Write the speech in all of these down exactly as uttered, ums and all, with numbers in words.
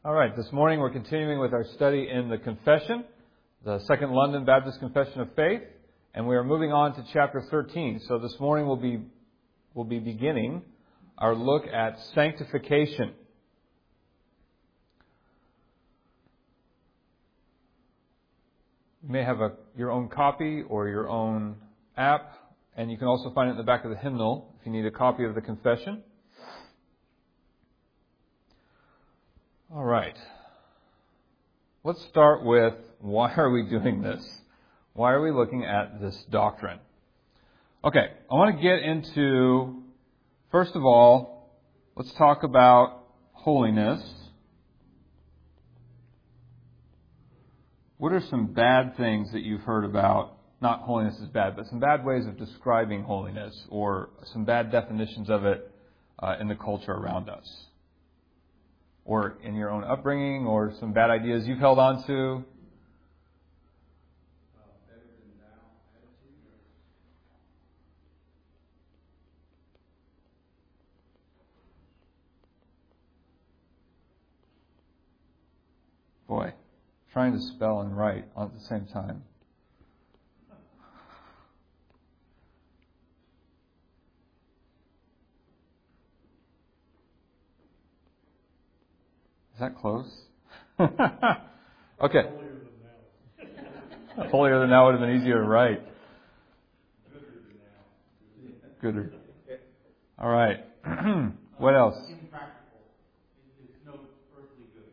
All right, this morning we're continuing with our study in the Confession, the Second London Baptist Confession of Faith, and we are moving on to chapter thirteen. So this morning we'll be we'll be beginning our look at sanctification. You may have a, your own copy or your own app, and you can also find it in the back of the hymnal if you need a copy of the Confession. All right. Let's start with, why are we doing this? Why are we looking at this doctrine? Okay, I want to get into, first of all, let's talk about holiness. What are some bad things that you've heard about? Not holiness is bad, but some bad ways of describing holiness, or some bad definitions of it uh, in the culture around us, or in your own upbringing, or some bad ideas you've held on to. Boy, trying to spell and write at the same time. Is that close? Okay. Holier than thou would have been easier to write. Gooder. All right. What else? Impractical. It's no earthly good.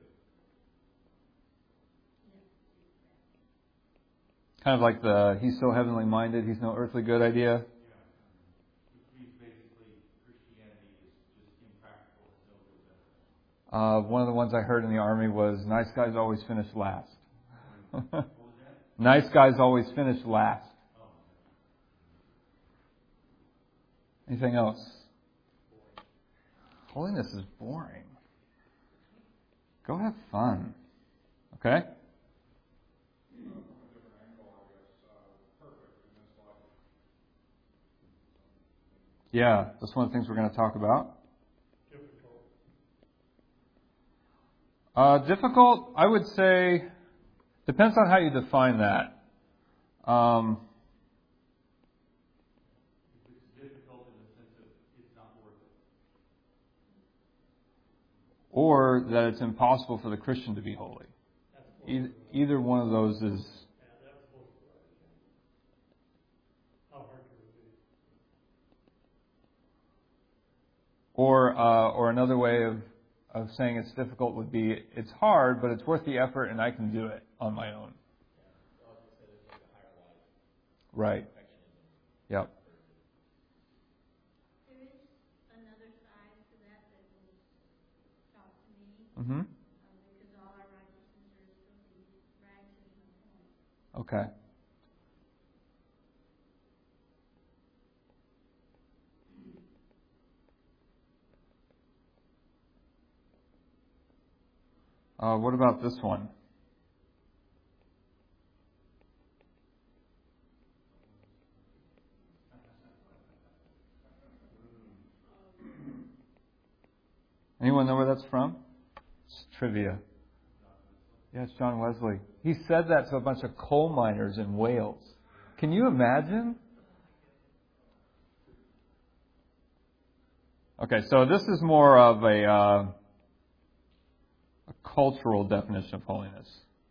Kind of like the he's so heavenly minded, he's no earthly good idea. Yeah. Which means basically Christianity is just impractical. It's no good benefit. Uh, one of the ones I heard in the Army was, nice guys always finish last. What was that? Nice guys always finish last. Oh. Anything else? Holiness is boring. Go have fun. Okay? Yeah, that's one of the things we're going to talk about. Difficult. Uh, difficult, I would say, depends on how you define that. Um, It's difficult in the sense of it's not worth it. or that it's impossible for the Christian to be holy. Either, either one of those is... Yeah, that's both right. How hard can it be? Or uh, or another way of, of saying it's difficult would be, it's hard, but it's worth the effort and I can do it on my own. Right. Yep. There is another side to that that was taught to me, Mm-hmm. um, because all our righteousness are filthy rags and no point. Okay. Uh, what about this one? Anyone know where that's from? It's trivia. Yeah, it's John Wesley. He said that to a bunch of coal miners in Wales. Can you imagine? Okay, so this is more of a, uh, a cultural definition of holiness.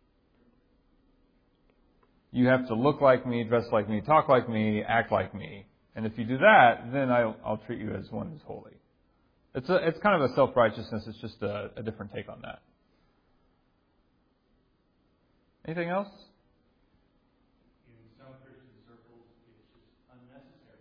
You have to look like me, dress like me, talk like me, act like me. And if you do that, then I'll, I'll treat you as one who's holy. It's a, it's kind of a self-righteousness. It's just a, a different take on that. Anything else? In some Christian circles, it's just unnecessary.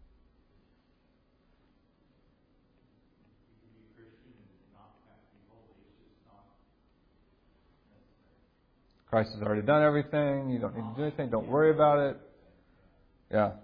You can be a Christian and not have to be holy. It's just not necessary. Christ has already done everything. You don't need to do anything. Don't worry about it. Yeah.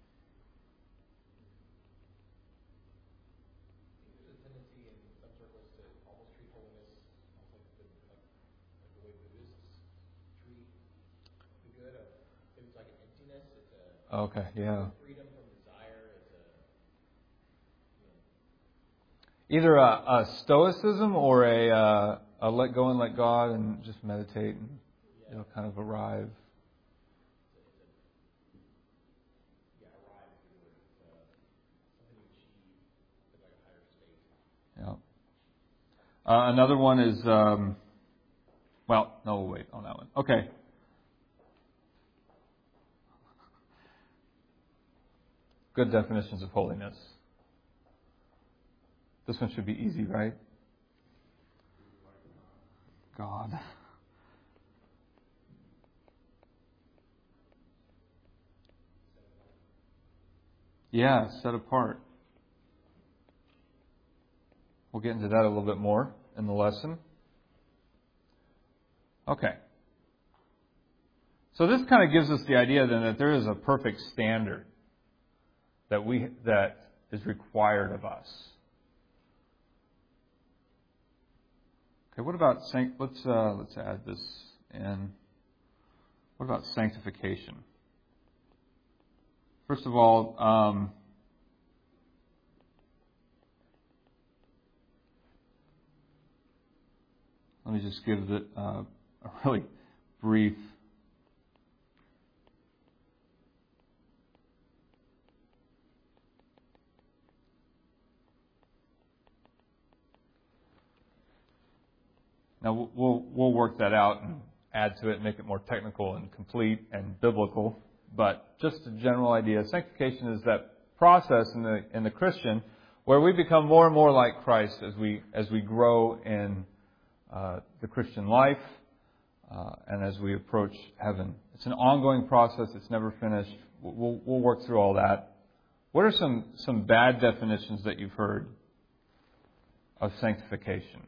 There's a tendency in some circles to almost treat holiness almost like the, like, like the way Buddhists treat the good. Of, it's like an emptiness. It's a Okay, yeah. freedom from desire. It's a you know, Either a, a stoicism or a, uh, uh, let go and let God and just meditate and it'll kind of arrive. Yeah, arrive is a good word. It's uh, something you achieve at like a higher state. Yeah. Uh, another one is, um, well, no, we'll wait on that one. Okay. Good definitions of holiness. This one should be easy, right? God. Yeah, set apart. We'll get into that a little bit more in the lesson. Okay. So this kind of gives us the idea then that there is a perfect standard that we that is required of us. Okay, what about sanct- let's uh, let's add this in. What about sanctification? First of all, um, let me just give the, uh, a really brief Now we'll we'll work that out and add to it and make it more technical and complete and biblical. But just a general idea, sanctification is that process in the in the Christian where we become more and more like Christ as we as we grow in uh, the Christian life uh, and as we approach heaven. It's an ongoing process. It's never finished. We'll we'll work through all that. What are some some bad definitions that you've heard of sanctification?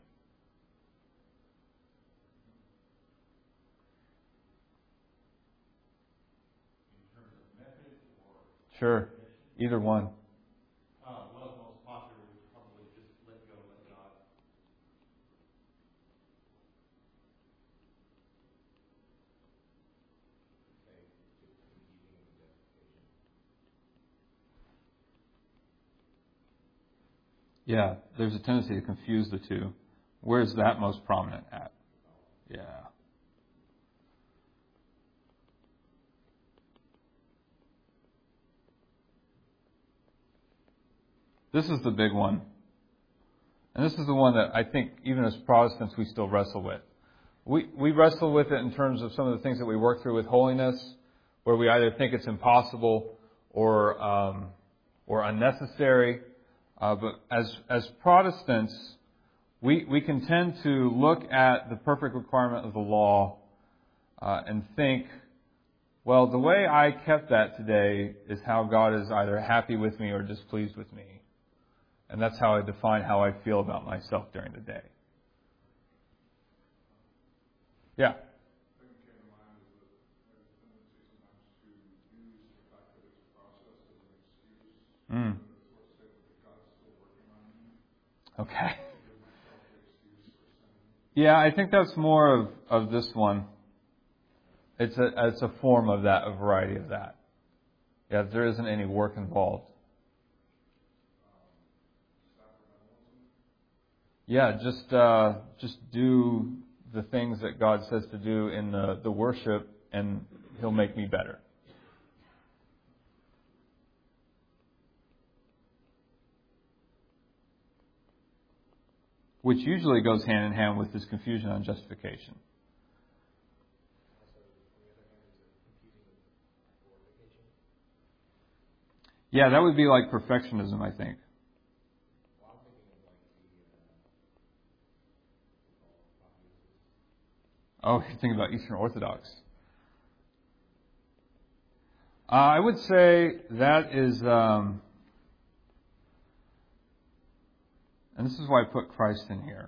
Sure. Either one. Uh, well, the most popular is probably just let go, let God. Say, just in keeping with the justification. Yeah, there's a tendency to confuse the two. Where's that most prominent at? Yeah. This is the big one. And this is the one that I think even as Protestants we still wrestle with. We we wrestle with it in terms of some of the things that we work through with holiness, where we either think it's impossible or um, or unnecessary. Uh, but as as Protestants, we we can tend to look at the perfect requirement of the law uh, and think, well, the way I kept that today is how God is either happy with me or displeased with me. And that's how I define how I feel about myself during the day. Yeah. Mm. Okay. Yeah, I think that's more of, of this one. It's a it's a form of that, a variety of that. Yeah, there isn't any work involved. Yeah, just uh, just do the things that God says to do in the, the worship, and He'll make me better. Which usually goes hand in hand with this confusion on justification. Yeah, that would be like perfectionism, I think. Oh, you're thinking about Eastern Orthodox. Uh, I would say that is, um, and this is why I put Christ in here.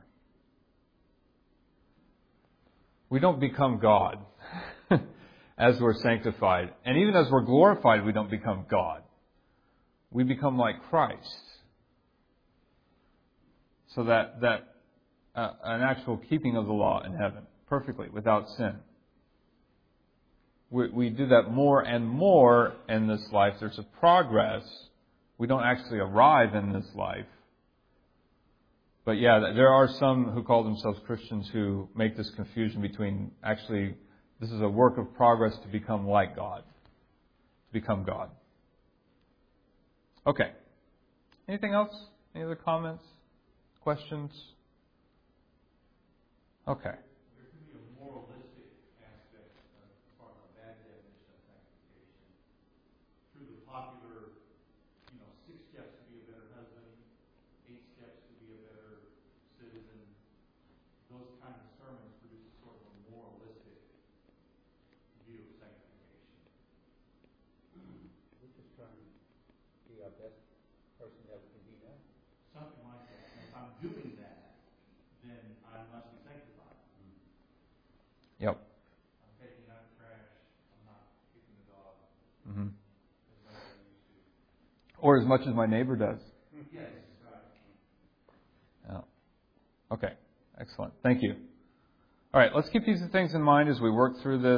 We don't become God as we're sanctified. And even as we're glorified, we don't become God. We become like Christ. So that, that uh, an actual keeping of the law in heaven, perfectly, without sin. We, we do that more and more in this life. There's a progress. We don't actually arrive in this life. but yeah, there are some who call themselves Christians who make this confusion between actually this is a work of progress to become like God, to become God. Okay. Anything else? Any other comments? Questions? Okay. There can be a moralistic aspect of part of a bad definition of sanctification. Through the popular, you know, six steps to be a better husband, eight steps to be a better citizen, those kind of sermons produce sort of a moralistic view of sanctification. We're just trying to be our best person that we can be now. Something like that. And if I'm doing that, then I must be sanctified. Yep. I'm taking out the trash. I'm not kicking the dog Mm-hmm. as much as I used to. Or as much as my neighbor does. Yes, right. Yeah. Okay. Excellent. Thank you. All right. Let's keep these things in mind as we work through this.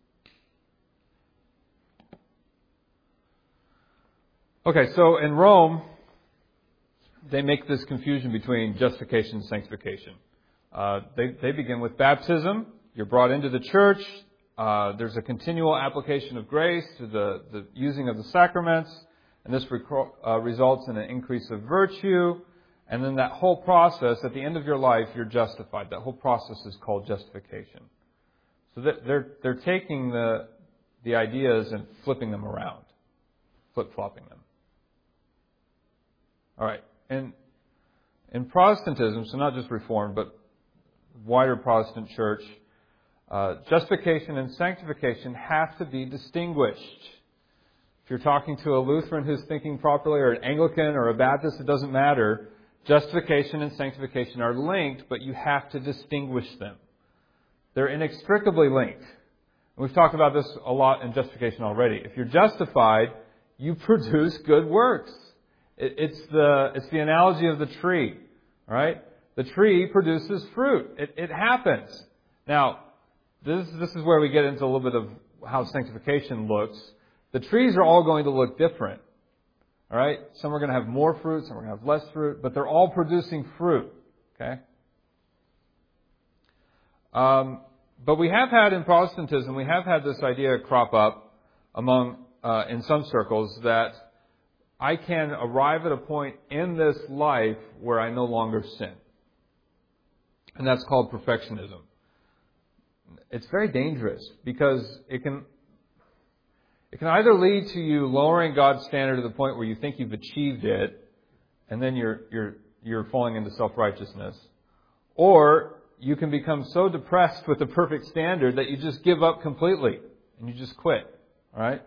Okay. So in Rome, they make this confusion between justification and sanctification. Uh, they, they begin with baptism. You're brought into the church. Uh, there's a continual application of grace to the, the using of the sacraments. And this rec- uh, results in an increase of virtue. And then that whole process, at the end of your life, you're justified. That whole process is called justification. So that they're, they're taking the, the ideas and flipping them around. Flip-flopping them. All right. And in Protestantism, so not just Reformed, but wider Protestant church, uh, justification and sanctification have to be distinguished. If you're talking to a Lutheran who's thinking properly, or an Anglican or a Baptist, it doesn't matter. Justification and sanctification are linked, but you have to distinguish them. They're inextricably linked. And we've talked about this a lot in justification already. If you're justified, you produce good works. It, it's the it's the analogy of the tree, right? The tree produces fruit. It, it happens. Now, this this is where we get into a little bit of how sanctification looks. The trees are all going to look different. All right? Some are going to have more fruit, some are going to have less fruit, but they're all producing fruit. Okay? Um, but we have had in Protestantism, we have had this idea crop up among, uh, in some circles, that I can arrive at a point in this life where I no longer sin. And that's called perfectionism. It's very dangerous because it can It can either lead to you lowering God's standard to the point where you think you've achieved it, and then you're you're you're falling into self-righteousness, or you can become so depressed with the perfect standard that you just give up completely and you just quit. All right?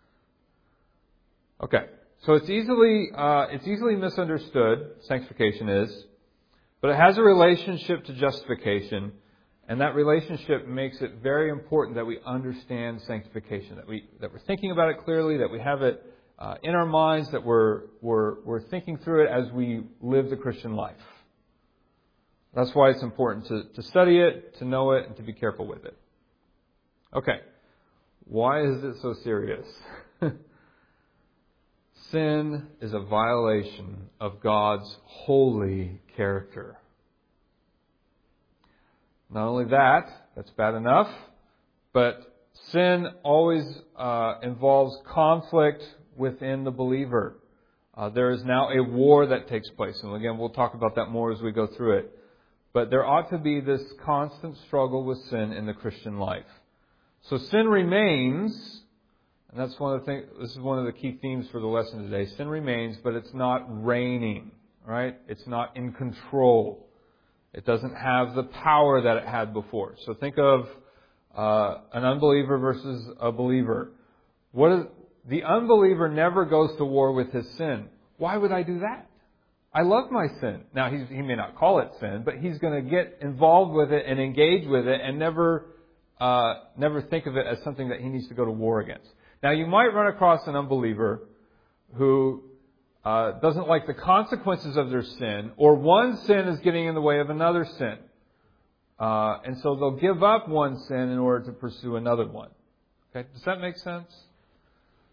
Okay. So it's easily uh, it's easily misunderstood. Sanctification is, but it has a relationship to justification. And that relationship makes it very important that we understand sanctification, that we that we're thinking about it clearly, that we have it uh, in our minds, that we're we're we're thinking through it as we live the Christian life. That's why it's important to, to study it, to know it, and to be careful with it. Okay, why is it so serious? Sin is a violation of God's holy character. Not only that, that's bad enough, but sin always uh, involves conflict within the believer. Uh, there is now a war that takes place. And again, we'll talk about that more as we go through it. But there ought to be this constant struggle with sin in the Christian life. So sin remains, and that's one of the things, this is one of the key themes for the lesson today. Sin remains, but it's not reigning, right? It's not in control. It doesn't have the power that it had before. So think of uh, an unbeliever versus a believer. What is, the unbeliever never goes to war with his sin. Why would I do that? I love my sin. Now, he's, he may not call it sin, but he's going to get involved with it and engage with it and never, uh, never think of it as something that he needs to go to war against. Now, you might run across an unbeliever who Uh, doesn't like the consequences of their sin, or one sin is getting in the way of another sin. Uh, and so they'll give up one sin in order to pursue another one. Okay, does that make sense?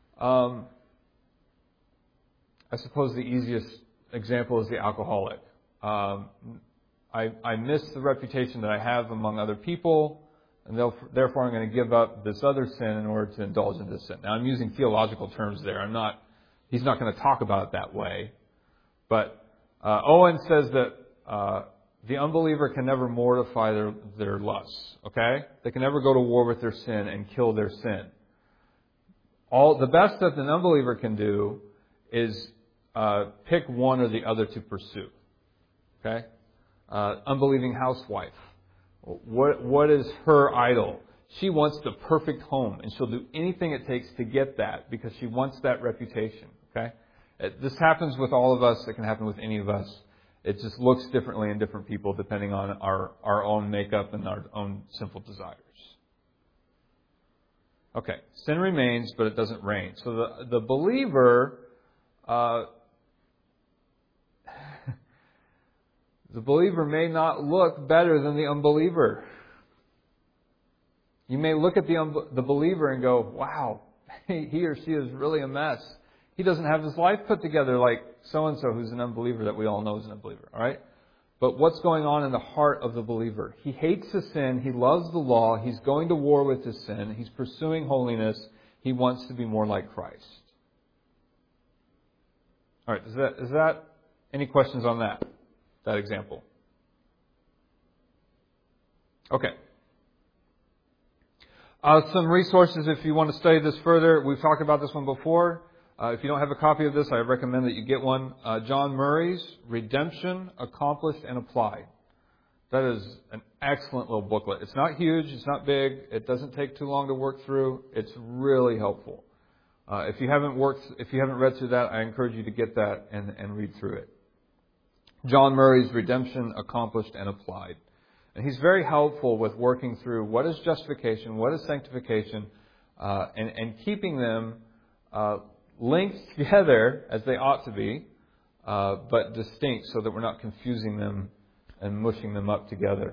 Um, I suppose the easiest example is the alcoholic. um, I, I miss the reputation that I have among other people, and therefore I'm going to give up this other sin in order to indulge in this sin. Now, I'm using theological terms there. I'm not. He's not going to talk about it that way. But uh, Owen says that uh, the unbeliever can never mortify their, their lusts. Okay? They can never go to war with their sin and kill their sin. All the best that an unbeliever can do is uh, pick one or the other to pursue. Okay? Uh, unbelieving housewife. What what is her idol? She wants the perfect home, and she'll do anything it takes to get that because she wants that reputation. Okay? It, this happens with all of us. It can happen with any of us. It just looks differently in different people depending on our, our own makeup and our own sinful desires. Okay, sin remains, but it doesn't reign. So the the believer, uh, the believer may not look better than the unbeliever. You may look at the un- the believer and go, "Wow, he or she is really a mess. He doesn't have his life put together like so and so, who's an unbeliever that we all know is an unbeliever." All right. But what's going on in the heart of the believer? He hates his sin. He loves the law. He's going to war with his sin. He's pursuing holiness. He wants to be more like Christ. All right. Is that, is that any questions on that, that example? Okay. Uh, some resources if you want to study this further. We've talked about this one before. Uh, if you don't have a copy of this, I recommend that you get one. Uh, John Murray's Redemption, Accomplished and Applied. That is an excellent little booklet. It's not huge. It's not big. It doesn't take too long to work through. It's really helpful. Uh, if you haven't worked, if you haven't read through that, I encourage you to get that and, and read through it. John Murray's Redemption, Accomplished and Applied. And he's very helpful with working through what is justification, what is sanctification, uh, and, and keeping them uh, linked together as they ought to be, uh, but distinct so that we're not confusing them and mushing them up together.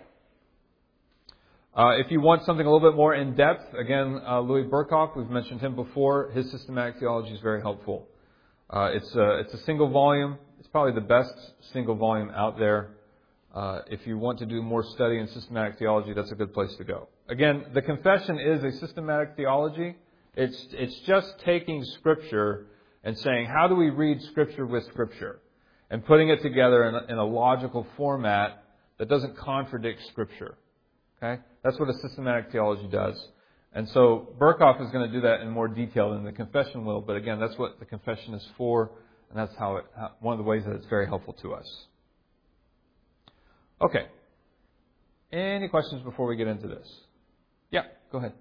Uh, if you want something a little bit more in depth, again, uh, Louis Berkhoff, we've mentioned him before. His systematic theology is very helpful. Uh, it's a, it's a single volume. It's probably the best single volume out there. Uh, if you want to do more study in systematic theology, that's a good place to go. Again, the confession is a systematic theology. It's it's just taking Scripture and saying, how do we read Scripture with Scripture? And putting it together in a, in a logical format that doesn't contradict Scripture. Okay? That's what a systematic theology does. And so Berkhoff is going to do that in more detail than the confession will. But again, that's what the confession is for. And that's how it, how, one of the ways that it's very helpful to us. Okay. Any questions before we get into this? Yeah, go ahead.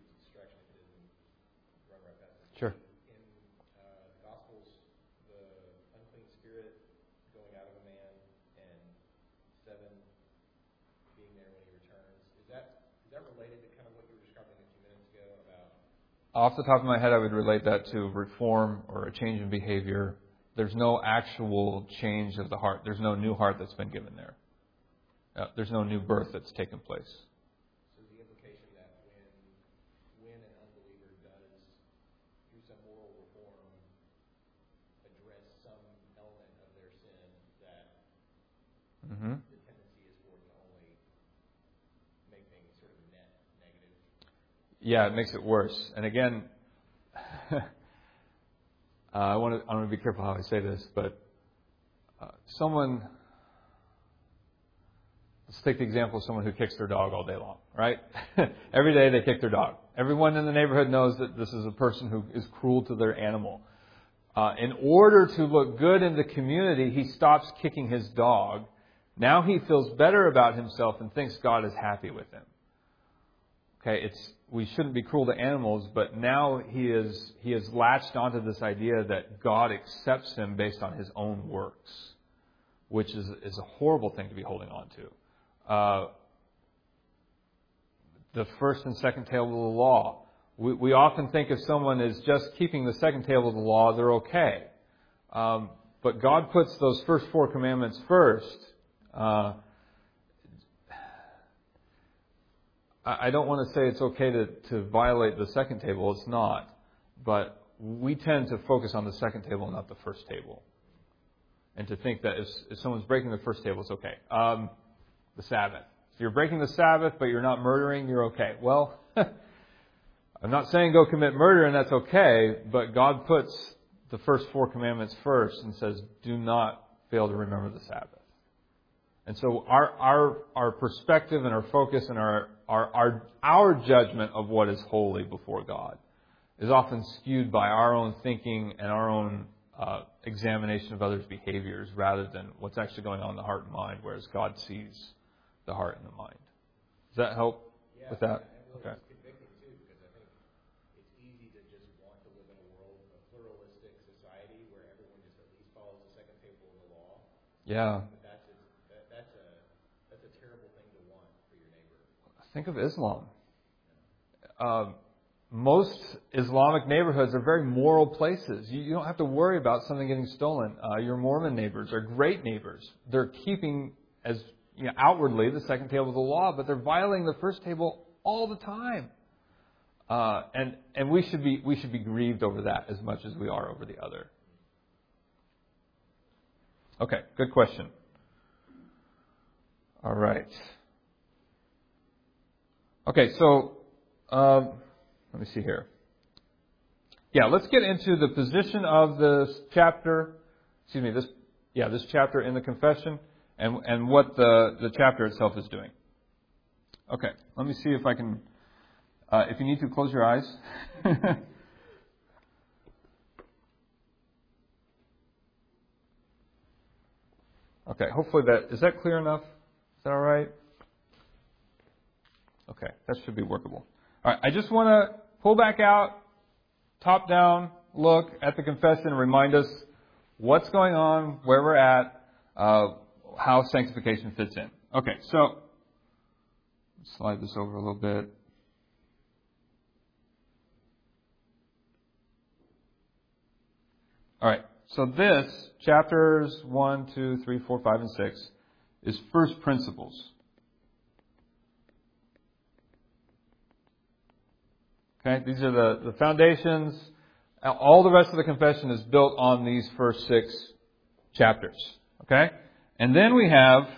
Sure. In uh, the Gospels, the unclean spirit going out of a man and seven being there when he returns, is that is that related to kind of what you were describing a few minutes ago about? Off the top of my head, I would relate that to reform or a change in behavior. There's no actual change of the heart. There's no new heart that's been given there. Uh, there's no new birth that's taken place. So the implication that when when an unbeliever does through some moral reform address some element of their sin, that Mm-hmm. the tendency is for it to only make things sort of net negative. Yeah, it makes it worse. And again, uh, I want to I want to be careful how I say this, but uh, someone. Let's take the example of someone who kicks their dog all day long, right? Every day they kick their dog. Everyone in the neighborhood knows that this is a person who is cruel to their animal. Uh, in order to look good in the community, he stops kicking his dog. Now he feels better about himself and thinks God is happy with him. Okay, it's we shouldn't be cruel to animals, but now he is he has latched onto this idea that God accepts him based on his own works, which is is a horrible thing to be holding on to. Uh, the first and second table of the law. We, we often think if someone is just keeping the second table of the law, they're okay. Um, but God puts those first four commandments first. Uh, I, I don't want to say it's okay to, to violate the second table. It's not. But we tend to focus on the second table, not the first table. and to think that if, if someone's breaking the first table, it's okay. Um, the Sabbath. If you're breaking the Sabbath, but you're not murdering, you're okay. Well, I'm not saying go commit murder and that's okay, but God puts the first four commandments first and says, do not fail to remember the Sabbath. And so our our our perspective and our focus and our our our, our judgment of what is holy before God is often skewed by our own thinking and our own uh, examination of others' behaviors rather than what's actually going on in the heart and mind, whereas God sees the heart and the mind. Does that help Yeah, with that? and Okay. it's convicting too, because I think it's easy to just want to live in a world, a pluralistic society where everyone just at least follows the second table of the law. Yeah. But that's a, that, that's a that's a terrible thing to want for your neighbor. Think of Islam. Um, most Islamic neighborhoods are very moral places. You, you don't have to worry about something getting stolen. Uh, your Mormon neighbors are great neighbors. They're keeping as you know, outwardly the second table of the law, but they're violating the first table all the time. Uh, and and we should be we should be grieved over that as much as we are over the other. Okay, good question. All right. Okay, so um, let me see here. Yeah, let's get into the position of this chapter. Excuse me, this yeah, this chapter in the confession, and and what the the chapter itself is doing. Okay, let me see if I can. Uh, if you need to, close your eyes. Okay, hopefully that is that clear enough. Is that all right? Okay, that should be workable. All right, I just want to pull back out, top down, look at the confession and remind us what's going on, where we're at, uh, how sanctification fits in. Okay, so slide this over a little bit. All right, so this, chapters one, two, three, four, five, and six, is first principles. Okay, these are the, the foundations. All the rest of the confession is built on these first six chapters. Okay? And then we have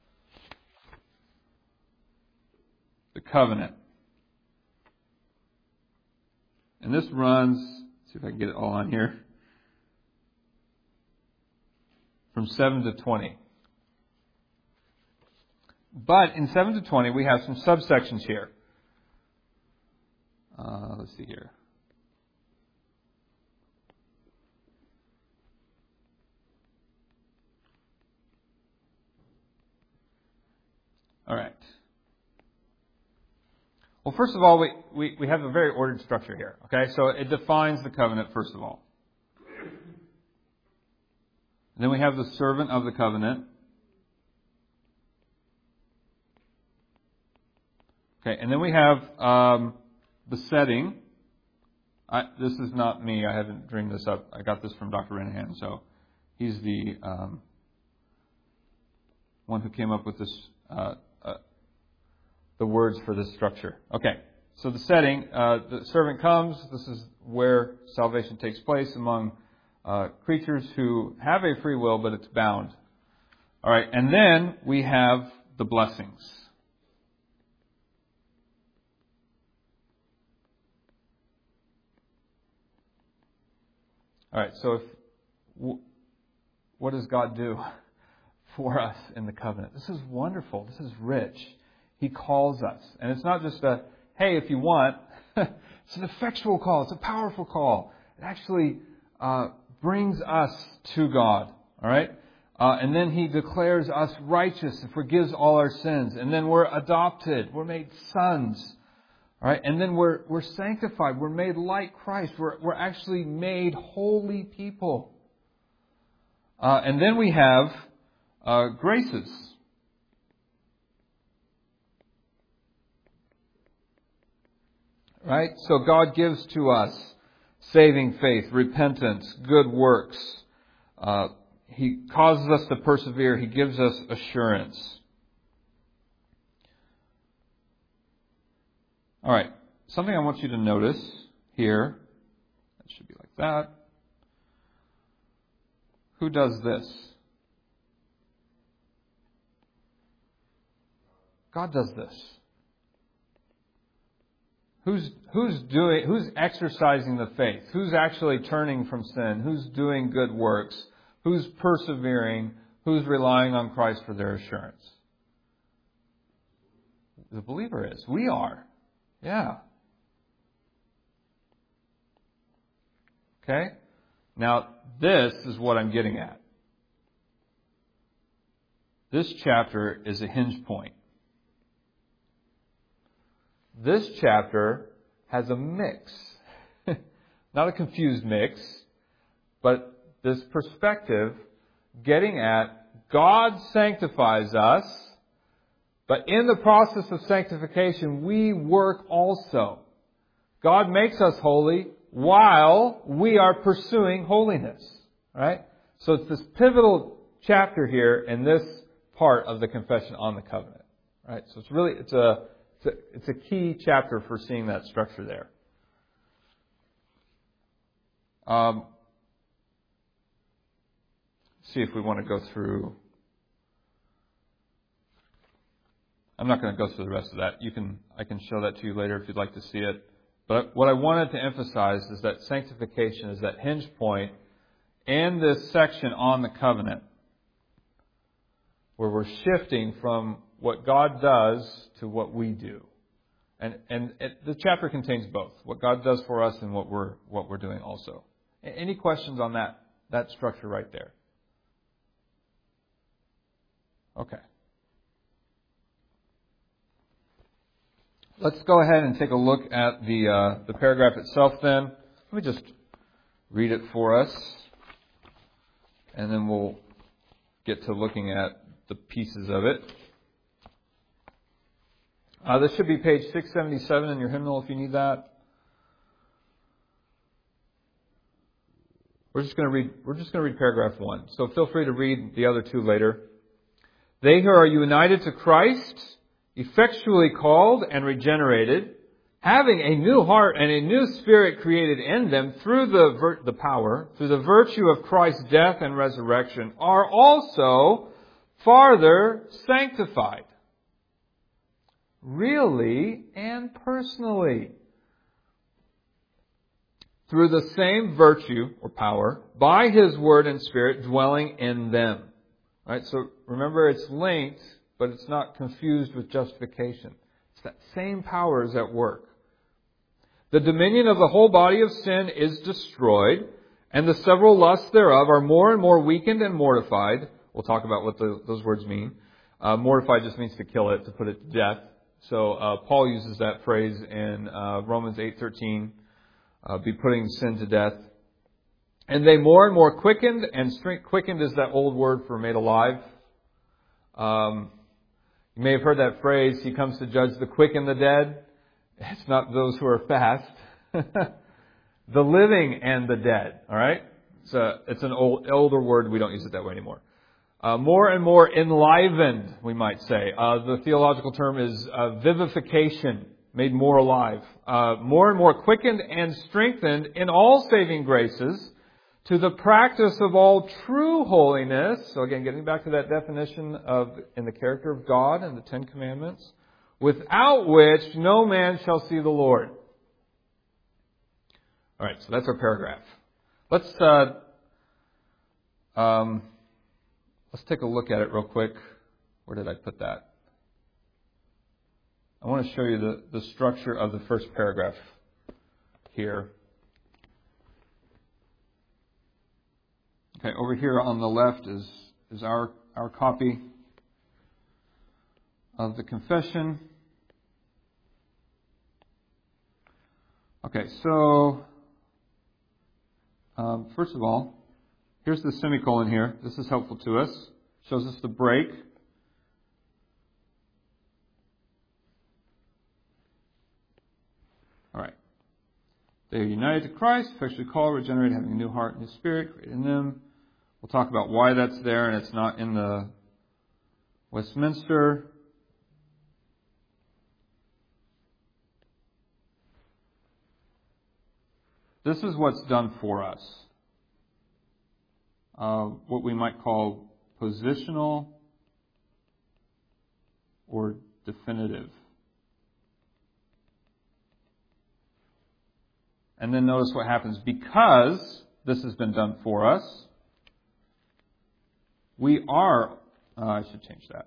the covenant. And this runs, let's see if I can get it all on here, from seven to twenty. But in seven to twenty, we have some subsections here. Uh, let's see here. All right. Well, first of all, we, we, we have a very ordered structure here. Okay, so it defines the covenant, first of all. And then we have the servant of the covenant. Okay, and then we have um, the setting. I, this is not me. I haven't dreamed this up. I got this from Doctor Renahan. So he's the um, one who came up with this, uh, uh, the words for this structure. Okay, so the setting. Uh, the servant comes. This is where salvation takes place among uh, creatures who have a free will, but it's bound. All right, and then we have the blessings. All right, so if, w- what does God do for us in the covenant? This is wonderful. This is rich. He calls us. And it's not just a, hey, if you want. It's an effectual call. It's a powerful call. It actually uh, brings us to God. All right? Uh, and then He declares us righteous and forgives all our sins. And then we're adopted. We're made sons. All right, and then we're we're sanctified. We're made like Christ. We're we're actually made holy people. Uh, and then we have uh, graces. Right? So God gives to us saving faith, repentance, good works. Uh, he causes us to persevere. He gives us assurance. All right, something I want you to notice here, it should be like that. Who does this? God does this. Who's, who's doing, who's exercising the faith? Who's actually turning from sin? Who's doing good works? Who's persevering? Who's relying on Christ for their assurance? The believer is. We are. Yeah. Okay? Now, this is what I'm getting at. This chapter is a hinge point. This chapter has a mix. Not a confused mix, but this perspective getting at God sanctifies us, but in the process of sanctification, we work also. God makes us holy while we are pursuing holiness. Right? So it's this pivotal chapter here in this part of the Confession on the Covenant. Right? So it's really, it's a, it's a, it's a key chapter for seeing that structure there. Um, see if we want to go through. I'm not going to go through the rest of that. You can, I can show that to you later if you'd like to see it. But what I wanted to emphasize is that sanctification is that hinge point in this section on the covenant, where we're shifting from what God does to what we do. And and it, the chapter contains both, what God does for us and what we're what we're doing also. Any questions on that that structure right there? Okay. Let's go ahead and take a look at the uh, the paragraph itself then. Let me just read it for us, and then we'll get to looking at the pieces of it. Uh, this should be page six seventy-seven in your hymnal if you need that. We're just going to read. We're just going to read paragraph one. So feel free to read the other two later. They who are united to Christ, effectually called and regenerated, having a new heart and a new spirit created in them through the vir- the power, through the virtue of Christ's death and resurrection, are also farther sanctified, really and personally, through the same virtue or power, by His Word and Spirit dwelling in them. Right? So remember, it's linked, but it's not confused with justification. It's that same power is at work. The dominion of the whole body of sin is destroyed, and the several lusts thereof are more and more weakened and mortified. We'll talk about what the, those words mean. Uh, mortified just means to kill it, to put it to death. So uh, Paul uses that phrase in uh, Romans eight thirteen, uh, be putting sin to death. And they more and more quickened, and strength, quickened is that old word for made alive. Um, you may have heard that phrase, He comes to judge the quick and the dead. It's not those who are fast. The living and the dead. All right? It's, a, it's an old, older word. We don't use it that way anymore. Uh, more and more enlivened, we might say. Uh, the theological term is uh, vivification, made more alive. Uh, more and more quickened and strengthened in all saving graces, to the practice of all true holiness. So again, getting back to that definition of in the character of God and the Ten Commandments, without which no man shall see the Lord. All right, so that's our paragraph. Let's uh, um, let's take a look at it real quick. Where did I put that? I want to show you the, the structure of the first paragraph here. Okay, over here on the left is, is our, our copy of the confession. Okay, so um, first of all, here's the semicolon here. This is helpful to us. Shows us the break. All right. They are united to Christ, effectually called, regenerated, having a new heart and new spirit created in them. We'll talk about why that's there and it's not in the Westminster. This is what's done for us. Uh, what we might call positional or definitive. And then notice what happens. Because this has been done for us, we are... Uh, I should change that.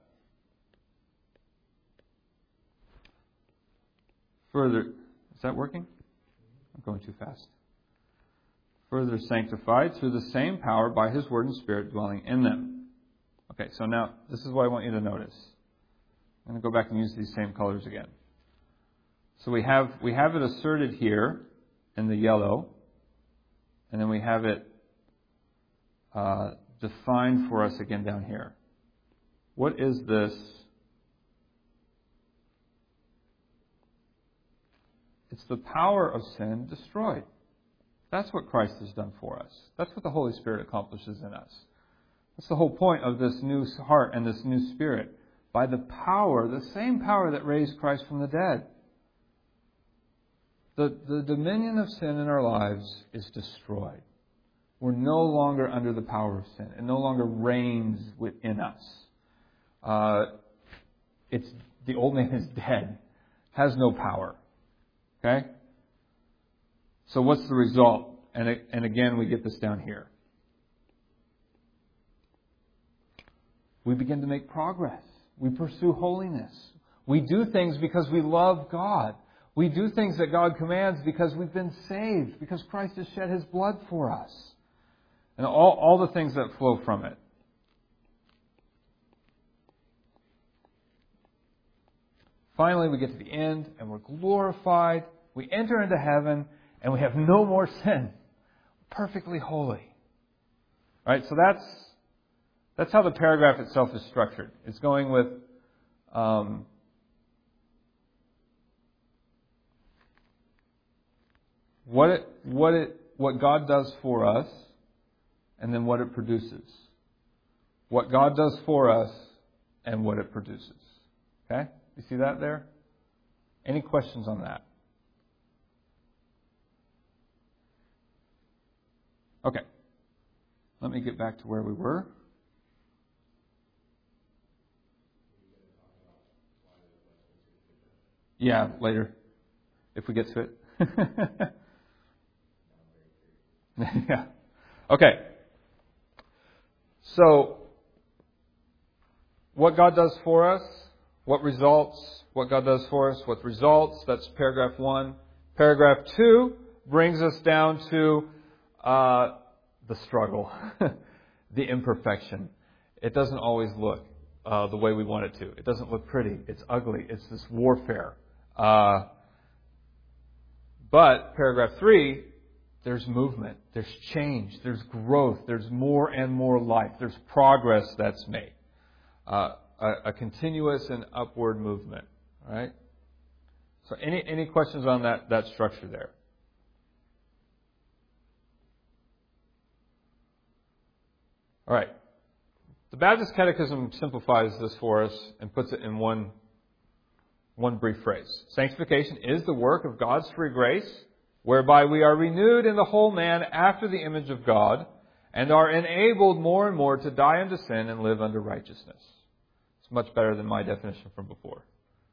Further... Is that working? I'm going too fast. Further sanctified through the same power by His Word and Spirit dwelling in them. Okay, so now this is what I want you to notice. I'm going to go back and use these same colors again. So we have we have it asserted here in the yellow, and then we have it uh, defined for us again down here. What is this? It's the power of sin destroyed. That's what Christ has done for us. That's what the Holy Spirit accomplishes in us. That's the whole point of this new heart and this new spirit. By the power, the same power that raised Christ from the dead. The, the dominion of sin in our lives is destroyed. We're no longer under the power of sin. It no longer reigns within us. Uh, it's the old man is dead. Has no power. Okay? So what's the result? And, it, and again, we get this down here. We begin to make progress. We pursue holiness. We do things because we love God. We do things that God commands because we've been saved, because Christ has shed His blood for us. And all, all the things that flow from it. Finally, we get to the end and we're glorified. We enter into heaven and we have no more sin. Perfectly holy. All right, so that's that's how the paragraph itself is structured. It's going with um, what it what it what God does for us, and then what it produces. What God does for us and what it produces. Okay? You see that there? Any questions on that? Okay. Let me get back to where we were. Yeah, later. If we get to it. Yeah. Okay. So, what God does for us, what results, what God does for us, what results, that's paragraph one. Paragraph two brings us down to uh, the struggle, the imperfection. It doesn't always look uh, the way we want it to. It doesn't look pretty. It's ugly. It's this warfare. Uh, but paragraph three, there's movement, there's change, there's growth, there's more and more life, there's progress that's made. Uh, a, a continuous and upward movement. All right? So any any questions on that, that structure there? All right. The Baptist Catechism simplifies this for us and puts it in one, one brief phrase. Sanctification is the work of God's free grace, whereby we are renewed in the whole man after the image of God, and are enabled more and more to die unto sin and live unto righteousness. It's much better than my definition from before.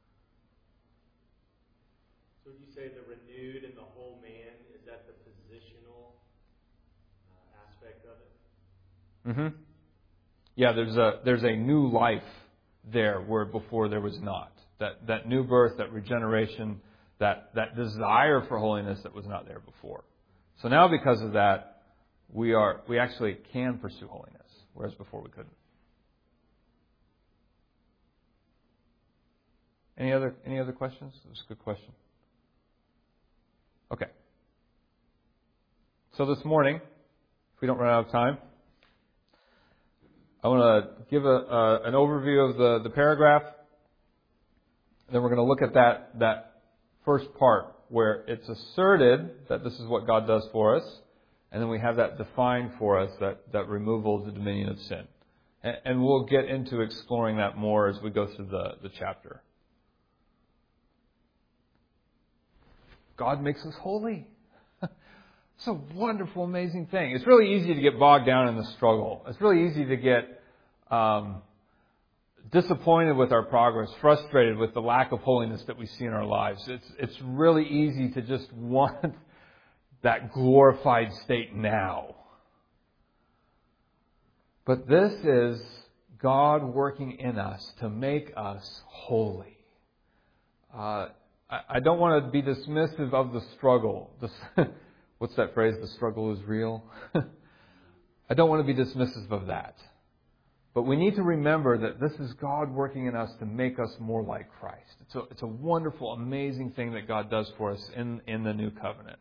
So would you say the renewed in the whole man, is that the positional uh, aspect of it? Mm-hmm. Yeah, there's a there's a new life there where before there was not. That that new birth, that regeneration, that that desire for holiness that was not there before. So now because of that, we are we actually can pursue holiness, whereas before we couldn't. Any other any other questions? It was a good question. Okay. So this morning, if we don't run out of time, I want to give a, uh, an overview of the, the paragraph. Then we're going to look at that, that first part where it's asserted that this is what God does for us. And then we have that defined for us, that, that removal of the dominion of sin. And, and we'll get into exploring that more as we go through the, the chapter. God makes us holy. It's a wonderful, amazing thing. It's really easy to get bogged down in the struggle. It's really easy to get um, disappointed with our progress, frustrated with the lack of holiness that we see in our lives. It's, it's really easy to just want that glorified state now. But this is God working in us to make us holy. Uh, I, I don't want to be dismissive of the struggle. The, what's that phrase? The struggle is real. I don't want to be dismissive of that. But we need to remember that this is God working in us to make us more like Christ. It's a, it's a wonderful, amazing thing that God does for us in, in the new covenant.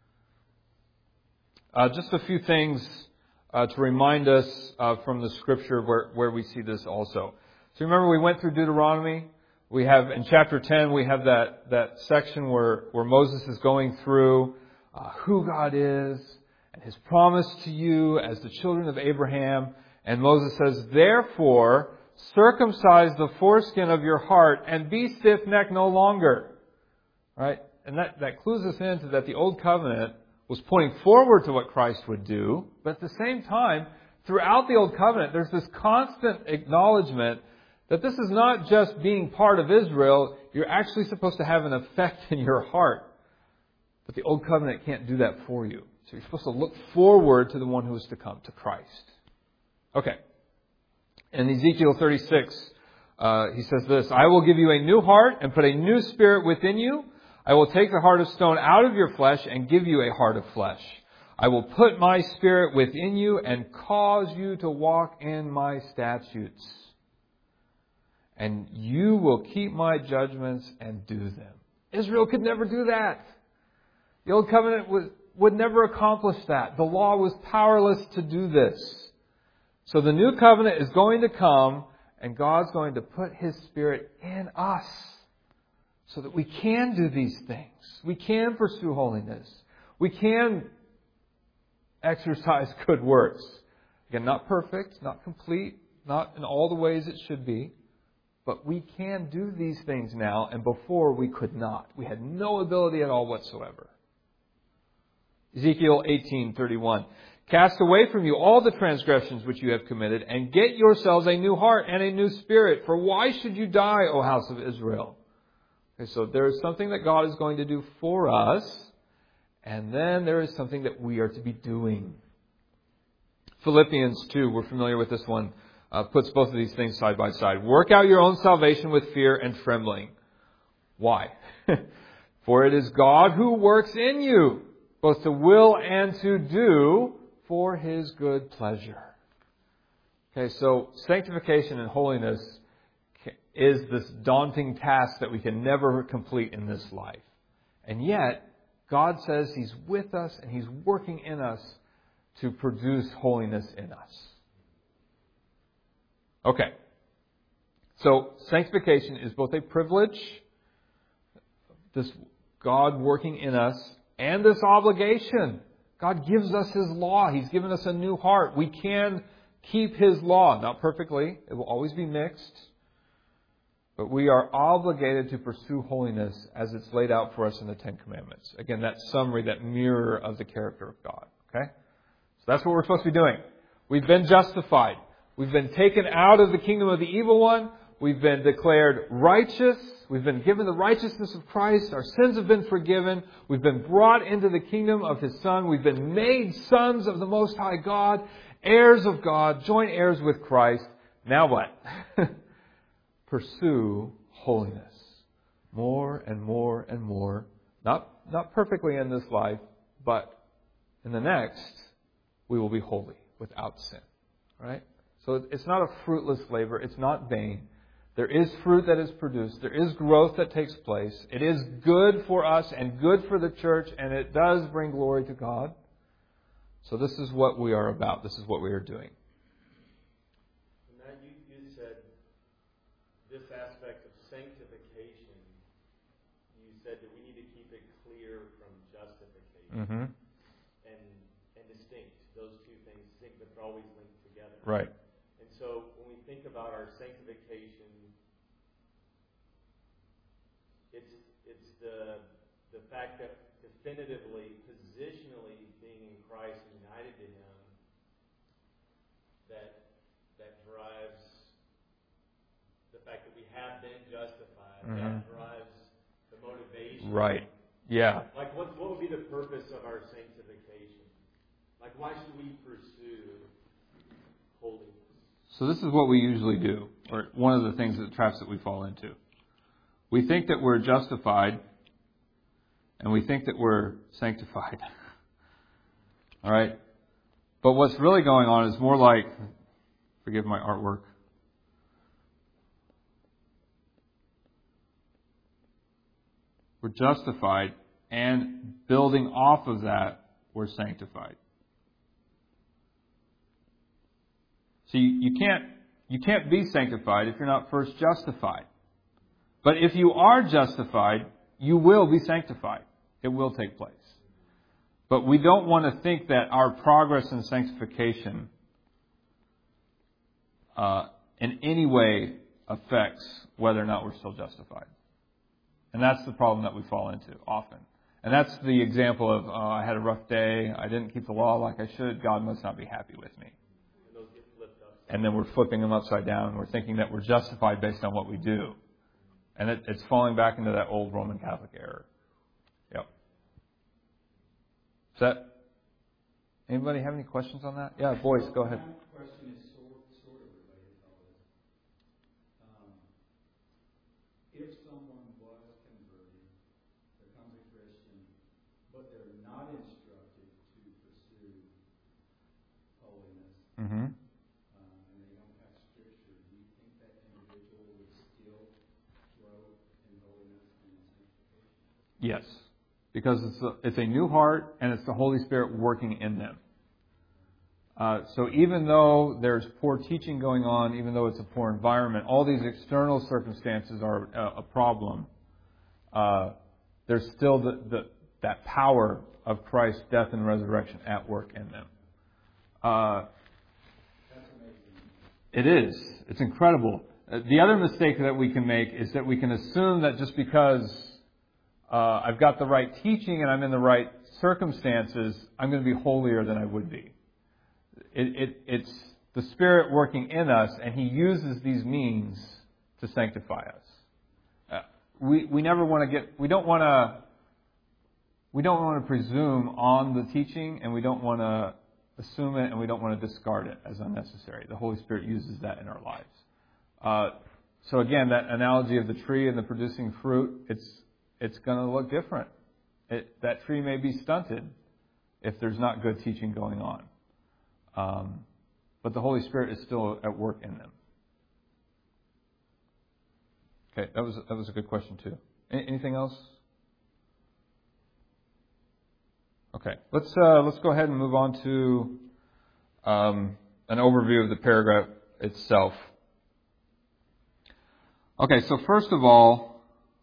Uh, just a few things uh, to remind us uh, from the Scripture where, where we see this also. So remember, we went through Deuteronomy. We have, in chapter ten, we have that, that section where, where Moses is going through uh, who God is and His promise to you as the children of Abraham. And Moses says, therefore, circumcise the foreskin of your heart and be stiff-necked no longer. Right? And that, that clues us into that the Old Covenant was pointing forward to what Christ would do. But at the same time, throughout the Old Covenant, there's this constant acknowledgement that this is not just being part of Israel. You're actually supposed to have an effect in your heart. But the Old Covenant can't do that for you. So you're supposed to look forward to the one who is to come, to Christ. Okay. In Ezekiel thirty-six, uh, he says this, I will give you a new heart and put a new spirit within you. I will take the heart of stone out of your flesh and give you a heart of flesh. I will put my spirit within you and cause you to walk in my statutes. And you will keep my judgments and do them. Israel could never do that. The Old Covenant was, would never accomplish that. The law was powerless to do this. So the new covenant is going to come, and God's going to put His Spirit in us so that we can do these things. We can pursue holiness. We can exercise good works. Again, not perfect, not complete, not in all the ways it should be. But we can do these things now, and before we could not. We had no ability at all whatsoever. Ezekiel eighteen thirty-one. Cast away from you all the transgressions which you have committed, and get yourselves a new heart and a new spirit. For why should you die, O house of Israel? Okay, so there is something that God is going to do for us, and then there is something that we are to be doing. Philippians two, we're familiar with this one, uh, puts both of these things side by side. Work out your own salvation with fear and trembling. Why? For it is God who works in you, both to will and to do for His good pleasure. Okay, so sanctification and holiness is this daunting task that we can never complete in this life. And yet, God says He's with us and He's working in us to produce holiness in us. Okay. So, sanctification is both a privilege, this God working in us, and this obligation. God gives us His law. He's given us a new heart. We can keep His law. Not perfectly. It will always be mixed. But we are obligated to pursue holiness as it's laid out for us in the Ten Commandments. Again, that summary, that mirror of the character of God. Okay? So that's what we're supposed to be doing. We've been justified. We've been taken out of the kingdom of the evil one. We've been declared righteous. We've been given the righteousness of Christ. Our sins have been forgiven. We've been brought into the kingdom of His Son. We've been made sons of the Most High God, heirs of God, joint heirs with Christ. Now what? Pursue holiness. More and more and more. Not, not perfectly in this life, but in the next, we will be holy without sin. Right? So it's not a fruitless labor. It's not vain. There is fruit that is produced. There is growth that takes place. It is good for us and good for the church, and it does bring glory to God. So this is what we are about. This is what we are doing. Matt, you, you said this aspect of sanctification, you said that we need to keep it clear from justification. Mm-hmm. And, and distinct. Those two things, distinct, but they're always linked together. Right. And so when we think about our sanctification, it's it's the the fact that definitively, positionally being in Christ and united to Him, that that drives have been justified, Mhm. that drives the motivation. Right. Yeah. Like, what, what would be the purpose of our sanctification? Like, why should we pursue holiness? So this is what we usually do, or one of the things, the traps that we fall into. We think that we're justified, and we think that we're sanctified. All right? But what's really going on is more like, forgive my artwork. We're justified, and building off of that, we're sanctified. So you, you can't you can't be sanctified if you're not first justified. But if you are justified, you will be sanctified. It will take place. But we don't want to think that our progress in sanctification uh, in any way affects whether or not we're still justified. And that's the problem that we fall into often. And that's the example of, uh, I had a rough day, I didn't keep the law like I should, God must not be happy with me. And those get flipped up. And then we're flipping them upside down, and we're thinking that we're justified based on what we do. And it, it's falling back into that old Roman Catholic error. Yep. Is that, anybody have any questions on that? Yeah, boys, go ahead. My question is sort, sort of related to all this. Um, if someone was converted, becomes a Christian, but they're not instructed to pursue holiness, Mm-hmm. um, and they don't have Scripture, do you think that individual would still grow in holiness and in sanctification? Yes. Because it's a, it's a new heart, and it's the Holy Spirit working in them. Uh, so even though there's poor teaching going on, even though it's a poor environment, all these external circumstances are a, a problem. Uh, there's still the, the, that power of Christ's death and resurrection at work in them. Uh, That's amazing. it is. It's incredible. Uh, the other mistake that we can make is that we can assume that just because uh, I've got the right teaching and I'm in the right circumstances, I'm going to be holier than I would be. It, it, it's the Spirit working in us, and He uses these means to sanctify us. Uh, we we never want to get we don't want to we don't want to presume on the teaching, and we don't want to assume it, and we don't want to discard it as unnecessary. The Holy Spirit uses that in our lives. Uh, so again, that analogy of the tree and the producing fruit, it's it's going to look different. It, that tree may be stunted if there's not good teaching going on. Um, but the Holy Spirit is still at work in them. Okay, that was that was a good question too. Any, anything else? Okay, let's uh, let's go ahead and move on to um, an overview of the paragraph itself. Okay, so first of all,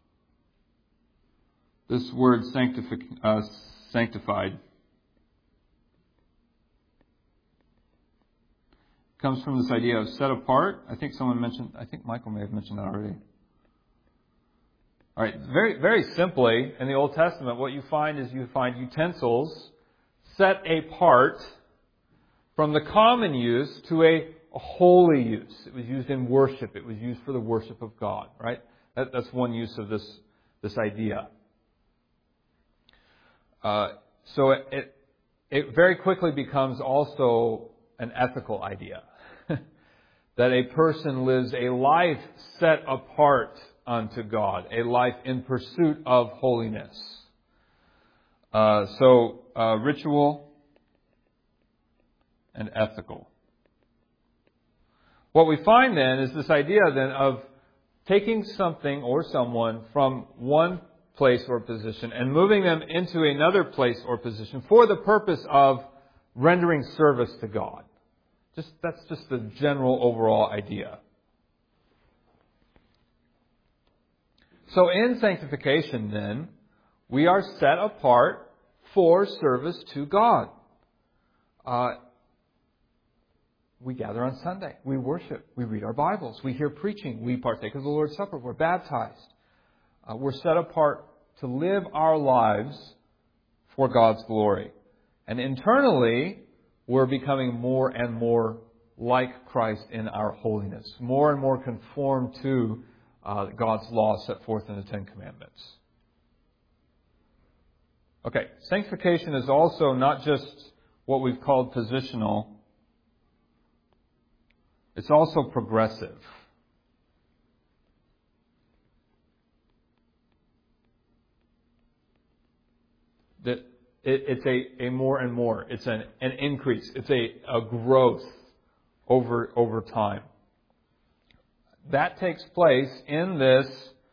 this word sanctific- uh, sanctified comes from this idea of set apart. I think someone mentioned, I think Michael may have mentioned that already. All right, very, very simply, in the Old Testament, what you find is you find utensils set apart from the common use to a, a holy use. It was used in worship. It was used for the worship of God, right? That, that's one use of this, this idea. Uh, so it, it, it very quickly becomes also an ethical idea. That a person lives a life set apart unto God, a life in pursuit of holiness. Uh, so, uh, ritual and ethical. What we find then is this idea then of taking something or someone from one place or position and moving them into another place or position for the purpose of rendering service to God. Just that's just the general overall idea. So in sanctification then, we are set apart for service to God. Uh, we gather on Sunday. We worship. We read our Bibles. We hear preaching. We partake of the Lord's Supper. We're baptized. Uh, we're set apart to live our lives for God's glory. And internally, we're becoming more and more like Christ in our holiness, more and more conformed to uh, God's law set forth in the Ten Commandments. Okay, sanctification is also not just what we've called positional. It's also progressive. That it, it's a, a more and more. It's an, an increase. It's a, a growth over over time. That takes place in this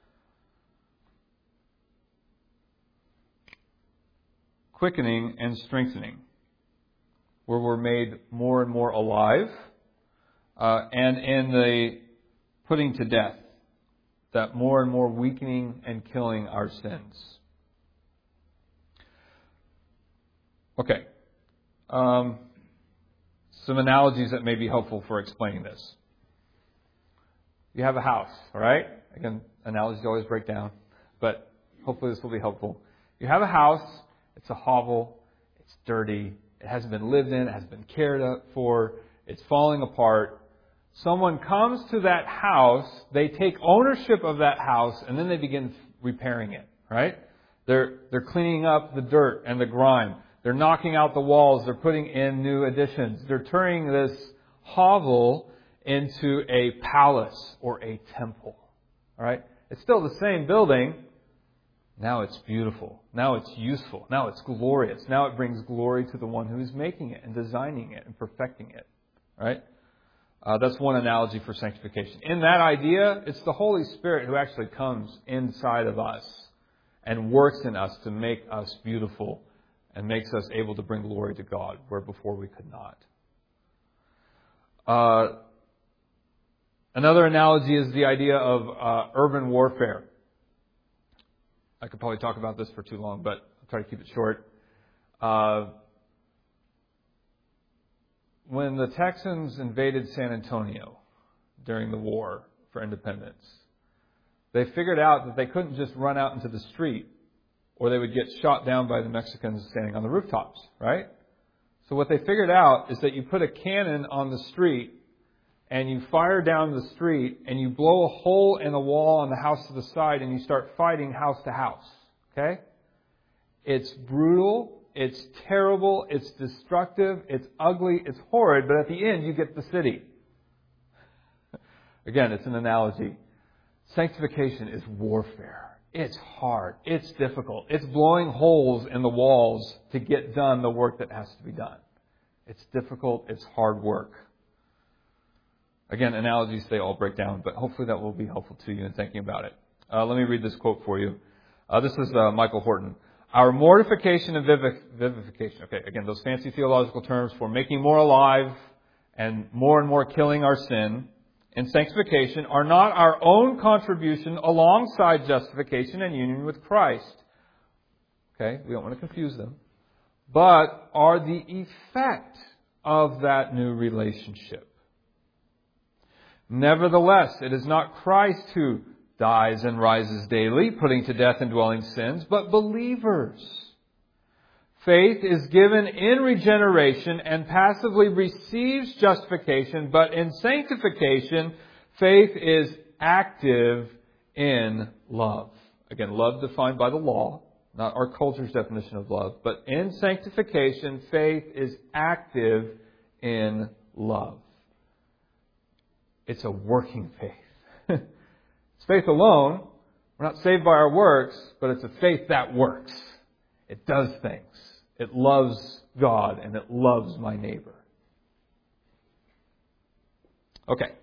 quickening and strengthening, where we're made more and more alive, uh, and in the putting to death, that more and more weakening and killing our sins. Okay. Um, some analogies that may be helpful for explaining this. You have a house, all right? Again, analogies always break down, but hopefully this will be helpful. You have a house. It's a hovel. It's dirty. It hasn't been lived in. It hasn't been cared for. It's falling apart. Someone comes to that house. They take ownership of that house, and then they begin repairing it, right? They're, they're cleaning up the dirt and the grime. They're knocking out the walls. They're putting in new additions. They're turning this hovel into a palace or a temple. All right? It's still the same building. Now it's beautiful. Now it's useful. Now it's glorious. Now it brings glory to the one who is making it and designing it and perfecting it. All right? Uh, that's one analogy for sanctification. In that idea, it's the Holy Spirit who actually comes inside of us and works in us to make us beautiful and makes us able to bring glory to God where before we could not. Uh, another analogy is the idea of uh, urban warfare. I could probably talk about this for too long, but I'll try to keep it short. Uh, when the Texans invaded San Antonio during the war for independence, they figured out that they couldn't just run out into the street, or they would get shot down by the Mexicans standing on the rooftops, right? So what they figured out is that you put a cannon on the street and you fire down the street and you blow a hole in the wall on the house to the side and you start fighting house to house, okay? It's brutal, it's terrible, it's destructive, it's ugly, it's horrid, but at the end you get the city. Again, it's an analogy. Sanctification is warfare. It's hard. It's difficult. It's blowing holes in the walls to get done the work that has to be done. It's difficult. It's hard work. Again, analogies, they all break down, but hopefully that will be helpful to you in thinking about it. Uh, let me read this quote for you. Uh, this is uh, Michael Horton. Our mortification and vivic- vivification, okay, again, those fancy theological terms for making more alive and more and more killing our sin, and sanctification are not our own contribution alongside justification and union with Christ. Okay, we don't want to confuse them. But are the effect of that new relationship. Nevertheless, it is not Christ who dies and rises daily, putting to death indwelling sins, but believers. Faith is given in regeneration and passively receives justification, but in sanctification, faith is active in love. Again, love defined by the law, not our culture's definition of love, but in sanctification, faith is active in love. It's a working faith. It's faith alone. We're not saved by our works, but it's a faith that works. It does things. It loves God and it loves my neighbor. Okay.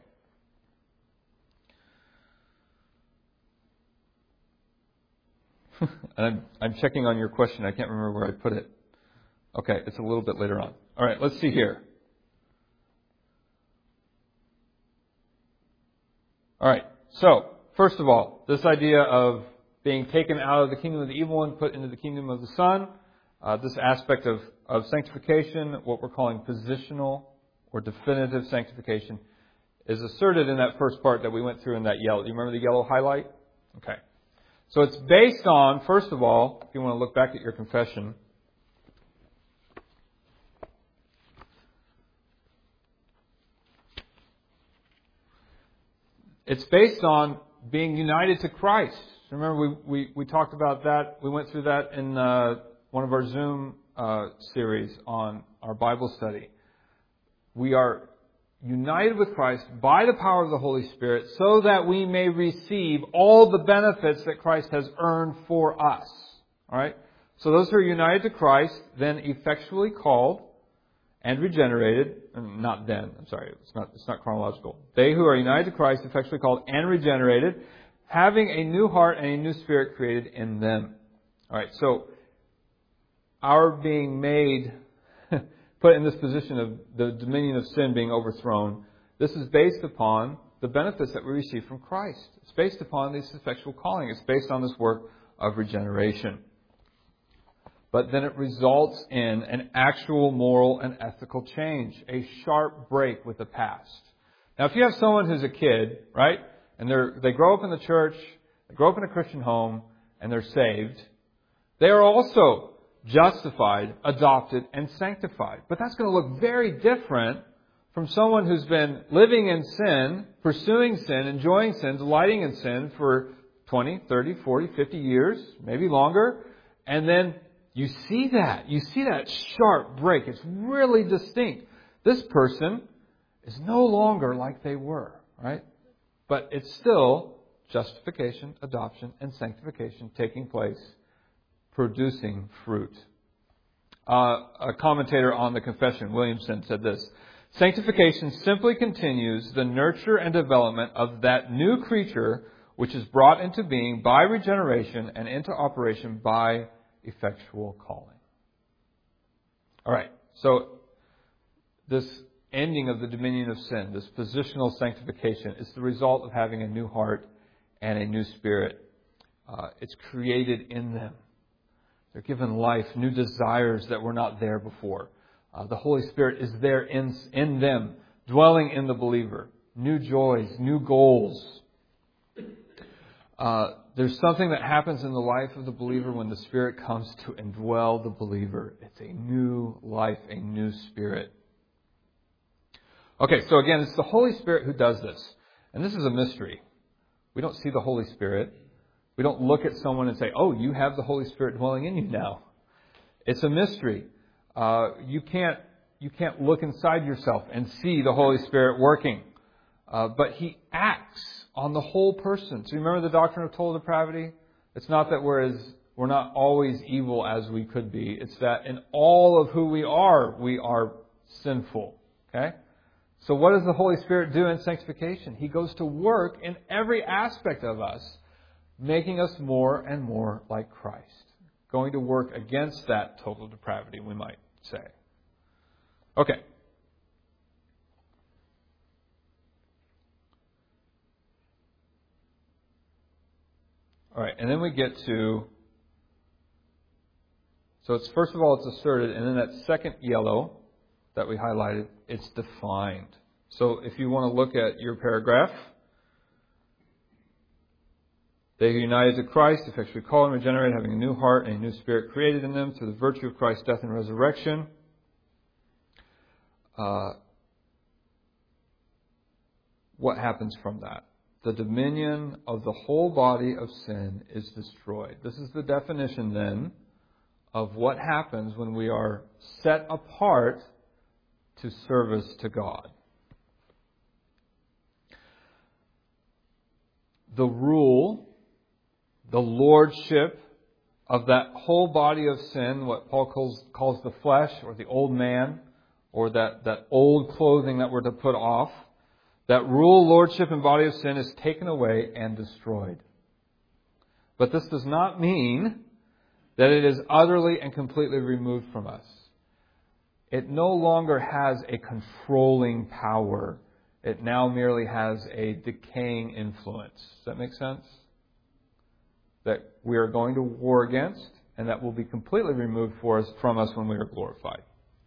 and I'm, I'm checking on your question. I can't remember where I put it. Okay, it's a little bit later on. All right, let's see here. All right, so first of all, this idea of being taken out of the kingdom of the evil one, put into the kingdom of the Son. Uh, this aspect of, of sanctification, what we're calling positional or definitive sanctification, is asserted in that first part that we went through in that yellow. Do you remember the yellow highlight? Okay. So it's based on, first of all, if you want to look back at your confession, it's based on being united to Christ. Remember, we, we, we talked about that. We went through that in uh, one of our Zoom uh, series on our Bible study. We are united with Christ by the power of the Holy Spirit so that we may receive all the benefits that Christ has earned for us. All right? So those who are united to Christ, then effectually called and regenerated, not then, I'm sorry, it's not, it's not chronological. They who are united to Christ, effectually called and regenerated, having a new heart and a new spirit created in them. All right, so our being made, put in this position of the dominion of sin being overthrown, this is based upon the benefits that we receive from Christ. It's based upon this effectual calling. It's based on this work of regeneration. But then it results in an actual moral and ethical change, a sharp break with the past. Now, if you have someone who's a kid, right, and they're, they grow up in the church, they grow up in a Christian home, and they're saved, they are also justified, adopted, and sanctified. But that's going to look very different from someone who's been living in sin, pursuing sin, enjoying sin, delighting in sin for twenty, thirty, forty, fifty years, maybe longer, and then you see that. You see that sharp break. It's really distinct. This person is no longer like they were, right? But it's still justification, adoption, and sanctification taking place, producing fruit. Uh, a commentator on the Confession, Williamson, said this: sanctification simply continues the nurture and development of that new creature which is brought into being by regeneration and into operation by effectual calling. All right, so this ending of the dominion of sin, this positional sanctification, is the result of having a new heart and a new spirit. Uh, it's created in them. They're given life, new desires that were not there before. Uh, the Holy Spirit is there in, in them, dwelling in the believer. New joys, new goals. Uh, there's something that happens in the life of the believer when the Spirit comes to indwell the believer. It's a new life, a new spirit. Okay, so again, it's the Holy Spirit who does this. And this is a mystery. We don't see the Holy Spirit. We don't look at someone and say, oh, you have the Holy Spirit dwelling in you now. It's a mystery. Uh, you can't you can't look inside yourself and see the Holy Spirit working. Uh, but He acts on the whole person. So you remember the doctrine of total depravity? It's not that we're, as, we're not always evil as we could be. It's that in all of who we are, we are sinful. Okay? So what does the Holy Spirit do in sanctification? He goes to work in every aspect of us, making us more and more like Christ. Going to work against that total depravity, we might say. Okay. All right, and then we get to, so it's first of all it's asserted, and then that second yellow that we highlighted, it's defined. So if you want to look at your paragraph, they who are united to Christ, effectually called and regenerated, having a new heart and a new spirit created in them through the virtue of Christ's death and resurrection. Uh, what happens from that? The dominion of the whole body of sin is destroyed. This is the definition then of what happens when we are set apart to service to God. The rule, the lordship of that whole body of sin, what Paul calls, calls the flesh or the old man, or that, that old clothing that we're to put off, that rule, lordship, and body of sin is taken away and destroyed. But this does not mean that it is utterly and completely removed from us. It no longer has a controlling power. It now merely has a decaying influence. Does that make sense? That we are going to war against, and that will be completely removed for us, from us when we are glorified.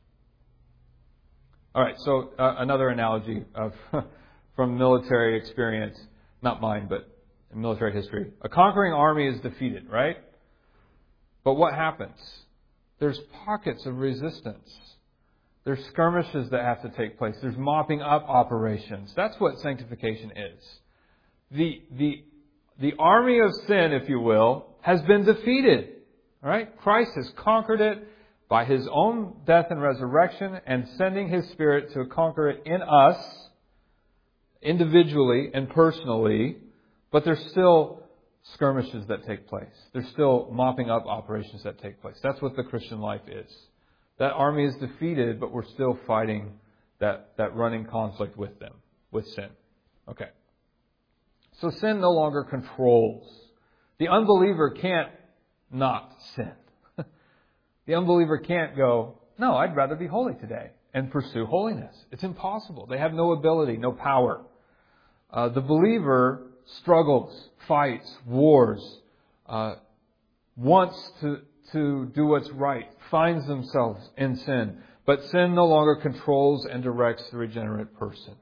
All right, so uh, another analogy of from military experience, not mine, but in military history. A conquering army is defeated, right? But what happens? There's pockets of resistance. There's skirmishes that have to take place. There's mopping up operations. That's what sanctification is. The, the the army of sin, if you will, has been defeated. All right? Christ has conquered it by His own death and resurrection and sending His Spirit to conquer it in us, individually and personally, but there's still skirmishes that take place. There's still mopping up operations that take place. That's what the Christian life is. That army is defeated, but we're still fighting that, that running conflict with them, with sin. Okay. So sin no longer controls. The unbeliever can't not sin. The unbeliever can't go, no, I'd rather be holy today and pursue holiness. It's impossible. They have no ability, no power. Uh, the believer struggles, fights, wars, uh, wants to, to do what's right, finds themselves in sin. But sin no longer controls and directs the regenerate person.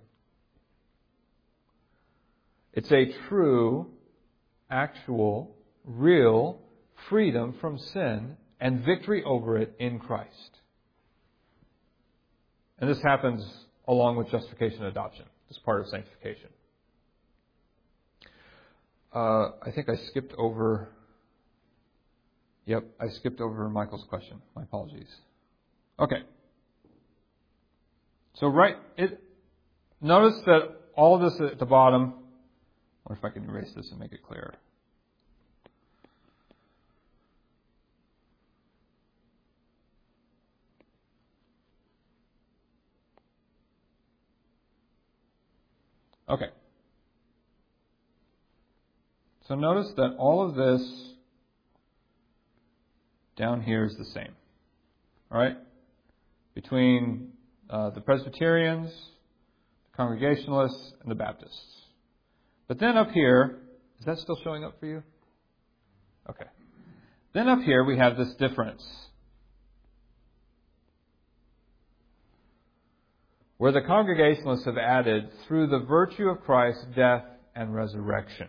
It's a true, actual, real freedom from sin and victory over it in Christ. And this happens along with justification and adoption. It's part of sanctification. Uh, I think I skipped over... Yep, I skipped over Michael's question. My apologies. Okay. So right... it. Notice that all of this at the bottom... I wonder if I can erase this and make it clearer. Okay. So notice that all of this down here is the same. All right? Between uh, the Presbyterians, the Congregationalists, and the Baptists. But then up here, is that still showing up for you? Okay. Then up here we have this difference. Where the Congregationalists have added, through the virtue of Christ's death and resurrection.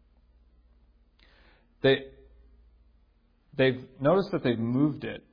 They, they've noticed that they've moved it.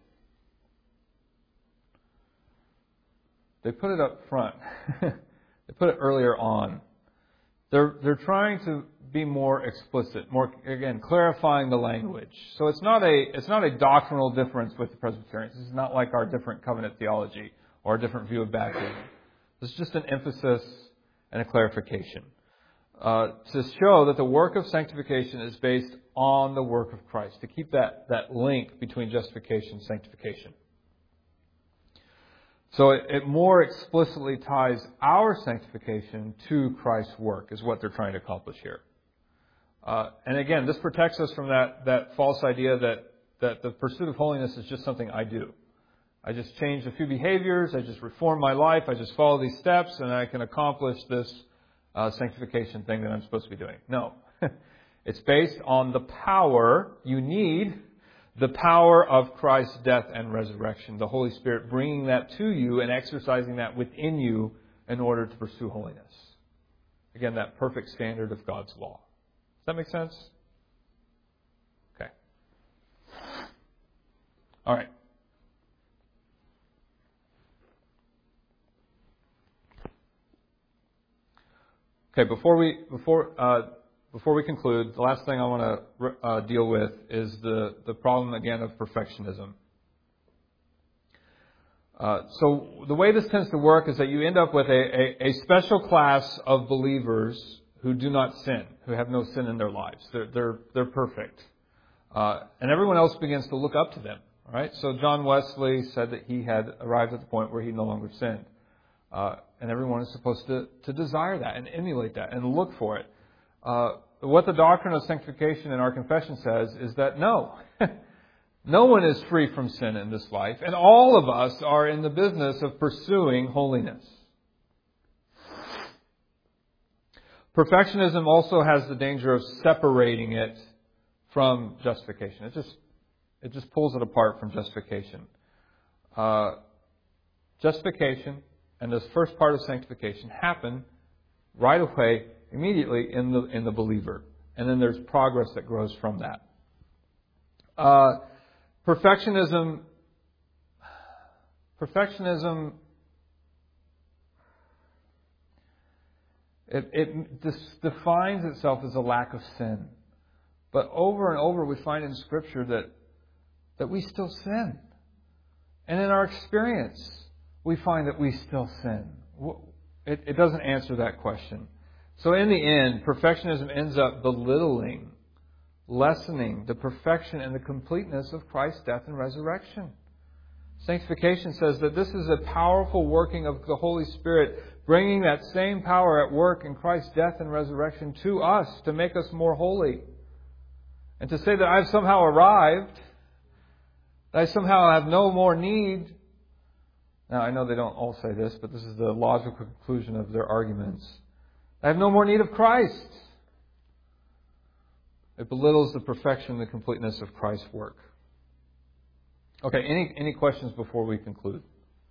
They put it up front. They put it earlier on. They're, they're trying to be more explicit, more, again, clarifying the language. So it's not a, it's not a doctrinal difference with the Presbyterians. This is not like our different covenant theology or a different view of baptism. This is just an emphasis and a clarification. Uh, to show that the work of sanctification is based on the work of Christ. To keep that, that link between justification and sanctification. So it, it more explicitly ties our sanctification to Christ's work, is what they're trying to accomplish here. Uh, and again, this protects us from that, that false idea that, that the pursuit of holiness is just something I do. I just change a few behaviors, I just reform my life, I just follow these steps, and I can accomplish this uh, sanctification thing that I'm supposed to be doing. No. It's based on the power you need, the power of Christ's death and resurrection, the Holy Spirit bringing that to you and exercising that within you in order to pursue holiness. Again, that perfect standard of God's law. Does that make sense? Okay. All right. Okay, before we before uh, before we conclude, the last thing I want to uh, deal with is the, the problem again of perfectionism. Uh, so the way this tends to work is that you end up with a, a, a special class of believers who do not sin, who have no sin in their lives. They're they're they're perfect, uh, and everyone else begins to look up to them. All right. So John Wesley said that he had arrived at the point where he no longer sinned. Uh, and everyone is supposed to, to desire that and emulate that and look for it. Uh, what the doctrine of sanctification in our confession says is that no, no one is free from sin in this life, and all of us are in the business of pursuing holiness. Perfectionism also has the danger of separating it from justification. It just, it just pulls it apart from justification. Uh, justification and this first part of sanctification happen right away, immediately in the in the believer. And then there's progress that grows from that. Uh, perfectionism, perfectionism, it, it dis- defines itself as a lack of sin, But over and over we find in Scripture that, that we still sin. And in our experience, we find that we still sin. It, it doesn't answer that question. So in the end, perfectionism ends up belittling, lessening the perfection and the completeness of Christ's death and resurrection. Sanctification says that this is a powerful working of the Holy Spirit, bringing that same power at work in Christ's death and resurrection to us to make us more holy. And to say that I've somehow arrived, that I somehow have no more need. Now, I know they don't all say this, but this is the logical conclusion of their arguments. I have no more need of Christ. It belittles the perfection and the completeness of Christ's work. Okay, any, any questions before we conclude?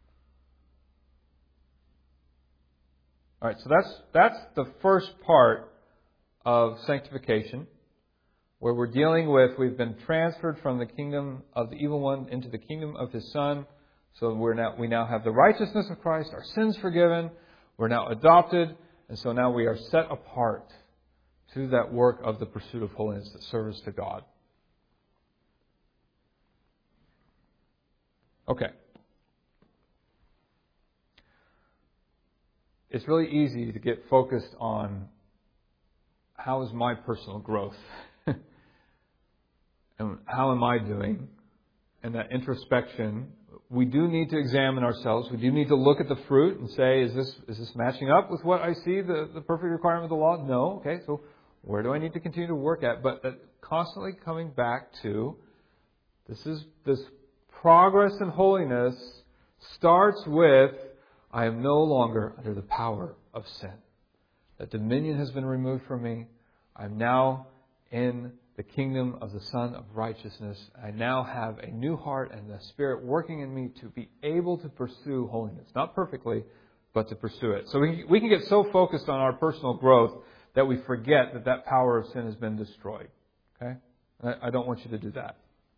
All right, so that's that's the first part of sanctification, where we're dealing with, we've been transferred from the kingdom of the evil one into the kingdom of His Son. So we're now we now have the righteousness of Christ, our sins forgiven, we're now adopted, and so now we are set apart to that work of the pursuit of holiness, that service to God. Okay. It's really easy to get focused on how is my personal growth and how am I doing, and that introspection. We do need to examine ourselves. We do need to look at the fruit and say, is this is this matching up with what I see, the, the perfect requirement of the law? No. Okay, so where do I need to continue to work at? But uh, constantly coming back to this is this progress in holiness starts with I am no longer under the power of sin. That dominion has been removed from me. I'm now in the kingdom of the Son of Righteousness. I now have a new heart and the Spirit working in me to be able to pursue holiness. Not perfectly, but to pursue it. So we, we can get so focused on our personal growth that we forget that that power of sin has been destroyed. Okay? I, I don't want you to do that.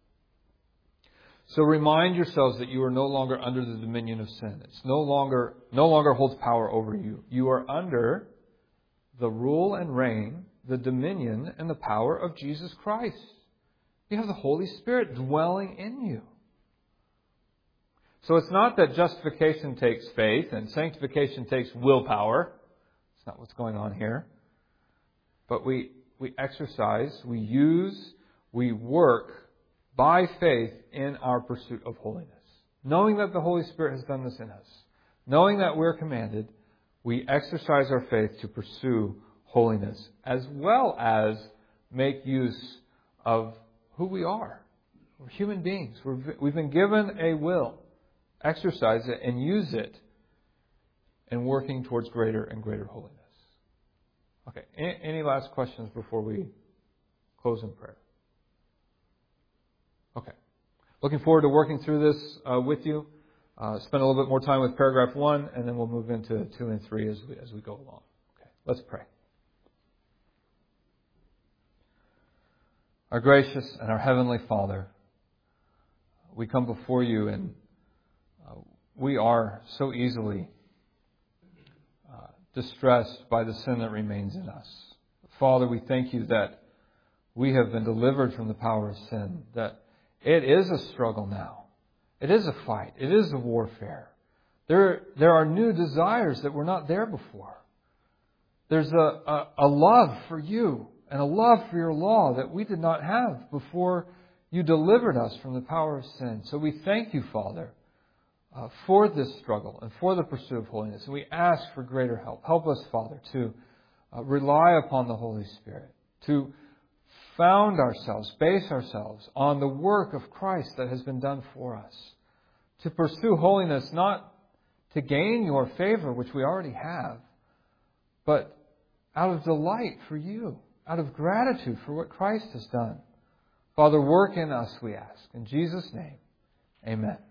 So remind yourselves that you are no longer under the dominion of sin. It's no longer no longer holds power over you. You are under the rule and reign, the dominion and the power of Jesus Christ. You have the Holy Spirit dwelling in you. So it's not that justification takes faith and sanctification takes willpower. That's not what's going on here. But we we exercise, we use, we work by faith in our pursuit of holiness. Knowing that the Holy Spirit has done this in us. Knowing that we're commanded, we exercise our faith to pursue holiness, as well as make use of who we are. We're human beings. We're, we've been given a will. Exercise it and use it in working towards greater and greater holiness. Okay, any, any last questions before we close in prayer? Okay. Looking forward to working through this uh, with you. Uh, spend a little bit more time with paragraph one, and then we'll move into two and three as we, as we go along. Okay, let's pray. Our gracious and our heavenly Father, we come before you, and uh, we are so easily uh, distressed by the sin that remains in us. Father, we thank you that we have been delivered from the power of sin, that it is a struggle now. It is a fight. It is a warfare. There, there are new desires that were not there before. There's a, a, a love for you and a love for your law that we did not have before you delivered us from the power of sin. So we thank you, Father, uh, for this struggle and for the pursuit of holiness. And we ask for greater help. Help us, Father, to uh, rely upon the Holy Spirit, to found ourselves, base ourselves on the work of Christ that has been done for us. To pursue holiness, not to gain your favor, which we already have, but out of delight for you, out of gratitude for what Christ has done. Father, work in us, we ask. In Jesus' name, amen.